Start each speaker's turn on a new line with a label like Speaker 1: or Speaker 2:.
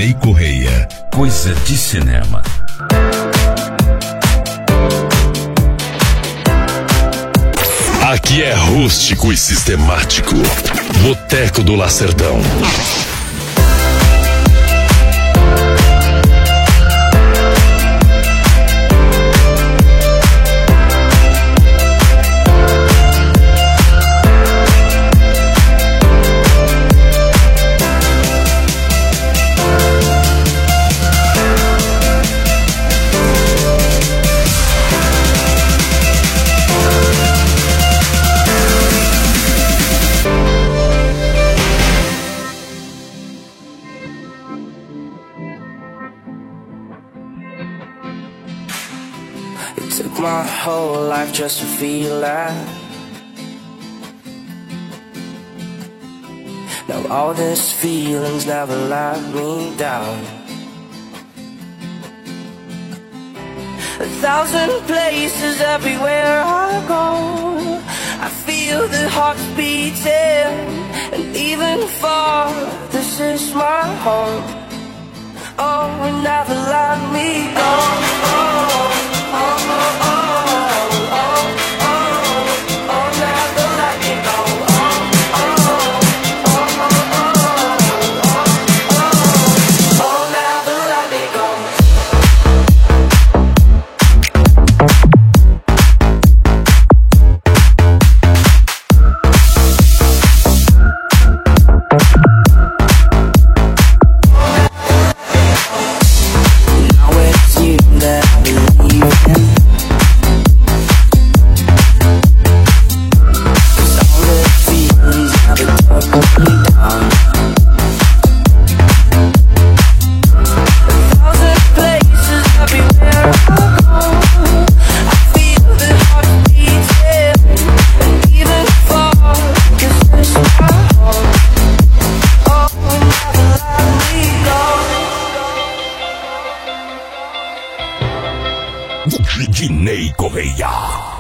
Speaker 1: Dinei Correia.
Speaker 2: Coisa de cinema.
Speaker 1: Aqui é rústico e sistemático. Boteco do Lacerdão.
Speaker 3: It took my whole life just to feel that. Now all these feelings never let me down. 1,000 places everywhere I go, I feel the hearts beating. And even far, this is my home. Oh, and never let me go.
Speaker 1: Dinei Correia.